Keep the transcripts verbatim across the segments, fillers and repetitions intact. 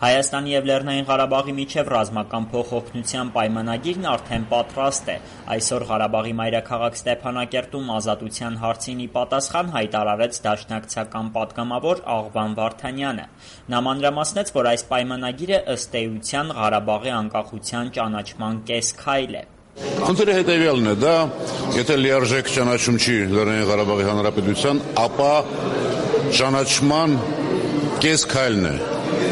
Հայաստանի և Լեռնային Ղարաբաղի միջև ռազմական փոխօգնության պայմանագիրն արդեն պատրաստ է։ Այսօր Ղարաբաղի մայրաքաղաք Ստեփանակերտում ազատության հարցին ի պատասխան հայտարարեց դաշնակցական պատգամավոր Աղվան Վարդանյանը։ Նա մանրամասնեց, որ այս պայմանագիրը ըստ էության Ղարաբաղի անկախության ճանաչման կես-քայլ է։ Խնդիրը հետևյալն է, դա եթե լիարժեք ճանաչում չի Լեռնային Ղարաբաղի Հանրապետության, ապա ճանաչման կես-քայլն է։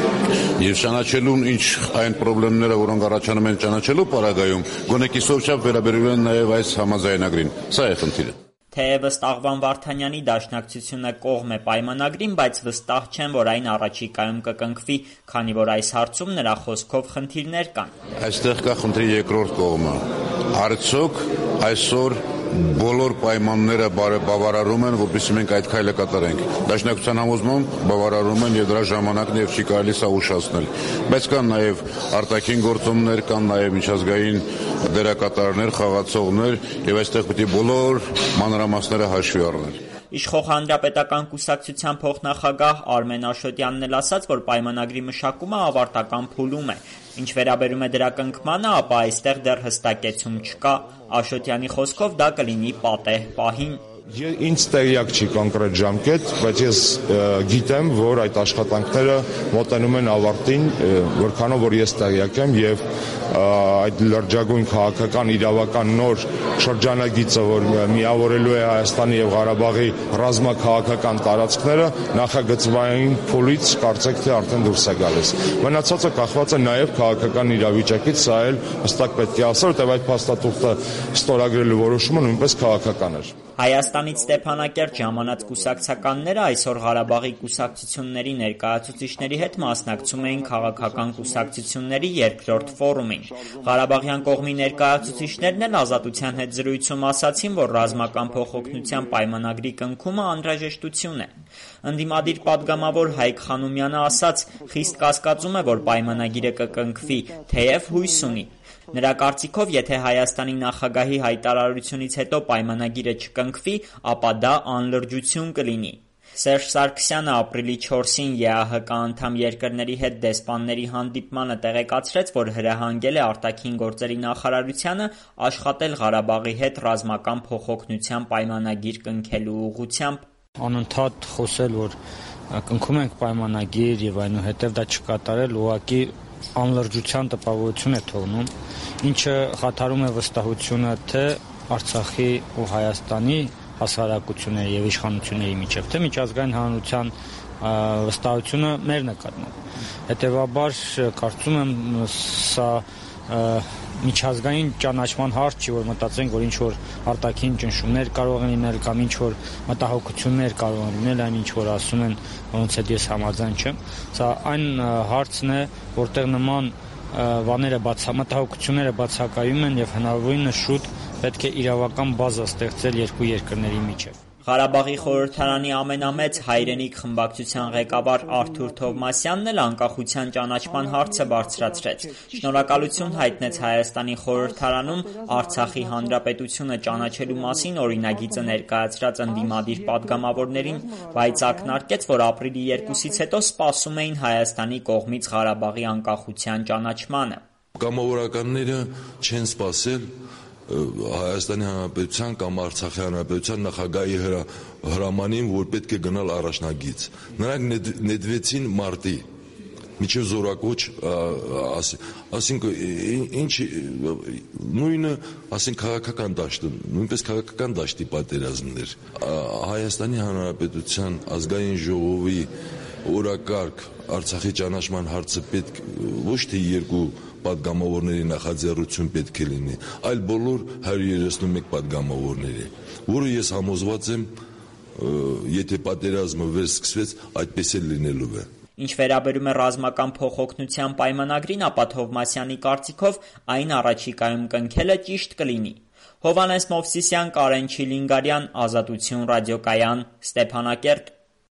Եվ ճանաչելուն ինչ այն պրոբլեմները, որոնք առաջանում են ճանաչելու պարագայում, գոնե կիսով չափ վերաբերում են նաև այս համաձայնագրին։ Սա է խնդիրը։ Թեև ըստ Աղվան Վարդանյանի դաշնակցությունը կողմ է պայմանագրին, բայց վստահ չեն, որ այն առաջիկայում կկնքվի, քանի որ այս հարցում նրա խոսքով խնդիրներ կան։ Այստեղ կա խնդրի երկրորդ կողմը։ Արդյոք այսօր բոլոր պայմանները բավարարում են, որպեսզի մենք այդ քայլը կատարենք։ Դաշնակցության համոզմամբ բավարարում են եւ դրա ժամանակն եւ չի կարելի սա ուշացնել։ Բայց կան նաեւ արտաքին գործոններ, կան նաեւ միջազգային դերակատարներ, խաղացողներ եւ այստեղ պետք է բոլոր մանրամասները հաշվի առնել։ Իշխող Հանրապետական կուսակցության փոխնախագահ Արմեն Աշոտյանն էլ ասաց, որ պայմանագրի մշակումը ավարտական փուլում է։ Ինչ վերաբերում է դրա կնքմանը, ապա այստեղ դեռ հստակեցում չկա։ Աշոտյանի խոսքով դա կլինի պատեհ պահին։ Ինձ տեղյակ չի կոնկրետ ժամկետ, բայց ես գիտեմ, որ այդ աշխատանքները մոտենում են ավարտին, որքանով որ ես տեղյակ եմ եւ այդ լրջագույն քաղաքական իրավական նոր շրջանագիծը, որ միավորելու է Հայաստանի եւ Ղարաբաղի ռազմաքաղաքական տարածքները, նախագծվային փուլից կարծեք թե արդեն դուրս է գալիս։ Մնացածը կախված է նաեւ քաղաքական իրավիճակից, սա էլ հստակ պետք է ասել, որտեղ այդ փաստաթուղթը ստորագրելու որոշումը նույնպես քաղաքական էր։ Հայաստանից Ստեփանակերտ ժամանած կուսակցականները այսօր Ղարաբաղի կուսակցությունների ներկայացուցիչների հետ մասնակցում էին քաղաքական կուսակցությունների երկրորդ ֆորումին։ Ղարաբաղյան կողմի ներկայացուցիչներն էլ Ազատության հետ զրույցում ասացին, որ ռազմական փոխօգնության պայմանագրի կնքումը անհրաժեշտություն է։ Ընդդիմադիր պատգամավոր Հայկ Խանոմյանը ասաց, խիստ կասկածում է, որ պայմանագիրը կկնքվի, թեև հույս ունի։ Նրա կարծիքով, եթե Հայաստանի նախագահի հայտարարությունից հետո պայմանագիրը չկնքվի, ապա դա անլրջություն կլինի։ Սերժ Սարգսյանը ապրիլի չորսին Է Ա Հ Կ անդամ երկրների հետ դեսպանների հանդիպմանը տեղեկացրեց, որ հրահանգել է արտաքին գործերի նախարարությանը աշխատել Ղարաբաղի հետ ռազմական փոխօգնության պայմանագիր կնքելու ուղղությամբ։ Անընդհատ խոսել, որ կնքում ենք պայմանագիր եւ այնուհետեւ դա չկատարել, ուղղակի անլրջության տպավորություն է թողնում, ինչը խաթարում է վստահությունը թե Արցախի ու Հայաստանի հասարակությունների եւ իշխանությունների միջև, թե միջազգային հանրության վստահությունը մեր նկատմամբ։ Հետևաբար կարծում եմ սա միջազգային ճանաչման հարց չի, որ մտածենք, որ ինչ որ արտաքին ճնշումներ կարող են լինել կամ ինչ որ մտահոգություններ կարող են լինել, այն ինչ որ ասում են, որոնց հետ ես համաձայն չեմ։ Սա այն հարցն է, որտեղ նման բաները մտահոգությունները բացակայում են եւ հնարավորինս շուտ պետք է իրավական բազա ստեղծել երկու երկրների միջև։ Ղարաբաղի խորհրդարանի ամենամեծ հայրենիք խմբակցության ղեկավար Արթուր Թովմասյանն էլ անկախության ճանաչման հարցը բարձրացրեց։ Շնորհակալություն հայտնեց Հայաստանի խորհրդարանում Արցախի հանրապետությունը ճանաչելու մասին օրինագիծը ներկայացրած ընդդիմադիր պատգամավորներին, բայց ակնարկեց, որ ապրիլի երկուսից հետո սպասում էին Հայաստանի կողմից Ղարաբաղի անկախության ճանաչմանը։ Կամավորականները չեն սպասել Հայաստանի Հանրապետության կամ Արցախի Հանրապետության նախագահի հրամանին, որ պետք է գնալ առաջնագիծ։ Նրանք նետվեցին մարտի, միջև զորակոչ, ասենք ինչ նույնը, ասենք քաղաքական դաշտը, նույնպես քաղաքական դաշտի պատերազմներ։ Հայաստանի Հանրապետության ազգային ժողովի օրակարգ Արցախի ճանաչման հարցը պետք ոչ թե երկու պատգամավորների նախաձեռնություն պետք է լինի, այլ բոլոր հարյուր երեսնումեկ պատգամավորների, որը ես համոզված եմ, եթե պատերազմը վերսկսվեց, այդպես էլ լինելու է։ Ինչ վերաբերում է ռազմական փոխօգնության պայմանագրին, ապա Թովմասյանի կարծիքով այն առաջիկայում կնքելը ճիշտ կլինի։ Հովհաննես Մովսիսյան, Կարեն Չիլինգարյան, Ազատություն ռադիոկայան, Ստեփանակերտ։